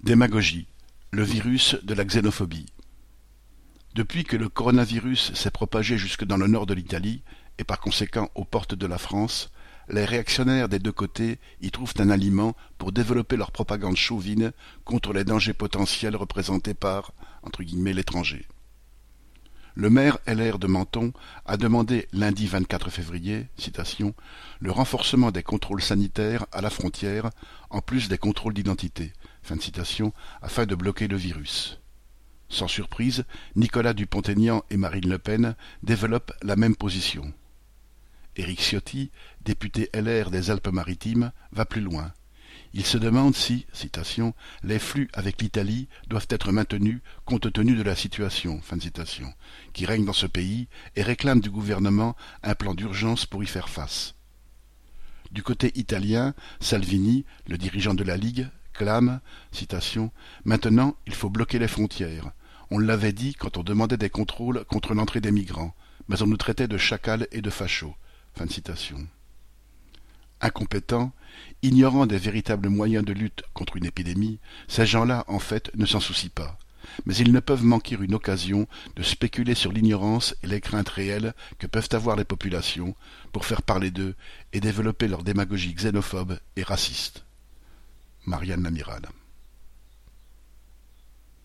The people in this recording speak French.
Démagogie, le virus de la xénophobie. Depuis que le coronavirus s'est propagé jusque dans le nord de l'Italie, et par conséquent aux portes de la France, les réactionnaires des deux côtés y trouvent un aliment pour développer leur propagande chauvine contre les dangers potentiels représentés par « l'étranger ». Le maire LR de Menton a demandé lundi 24 février, citation, le renforcement des contrôles sanitaires à la frontière, en plus des contrôles d'identité, fin de citation, afin de bloquer le virus. Sans surprise, Nicolas Dupont-Aignan et Marine Le Pen développent la même position. Éric Ciotti, député LR des Alpes-Maritimes, va plus loin. Il se demande si, citation, les flux avec l'Italie doivent être maintenus compte tenu de la situation, fin de citation, qui règne dans ce pays et réclame du gouvernement un plan d'urgence pour y faire face. Du côté italien, Salvini, le dirigeant de la Ligue, clame, citation, maintenant il faut bloquer les frontières. On l'avait dit quand on demandait des contrôles contre l'entrée des migrants, mais on nous traitait de chacals et de fachos. Fin de citation. Incompétents, ignorant des véritables moyens de lutte contre une épidémie, ces gens-là, en fait, ne s'en soucient pas. Mais ils ne peuvent manquer une occasion de spéculer sur l'ignorance et les craintes réelles que peuvent avoir les populations pour faire parler d'eux et développer leur démagogie xénophobe et raciste. Marianne Lamiral.